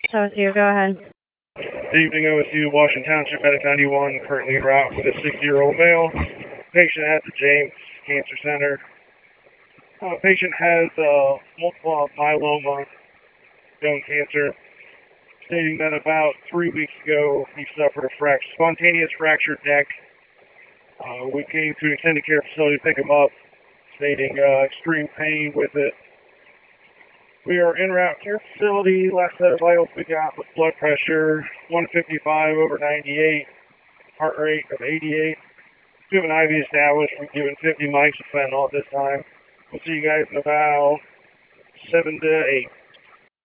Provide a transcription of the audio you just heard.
OSU, go ahead. Evening, OSU, Washington Township, Medic 91, currently en route with a 60-year-old male. Patient at the James Cancer Center. Patient has multiple myeloma, bone cancer, stating that about 3 weeks ago he suffered a spontaneous fractured neck. We came to an extended care facility to pick him up, stating extreme pain with it. We are en route to your facility. Last set of vitals we got was blood pressure 155/98, heart rate of 88. We have an IV established. We're giving 50 mics of fentanyl at this time. We'll see you guys in about 7 to 8.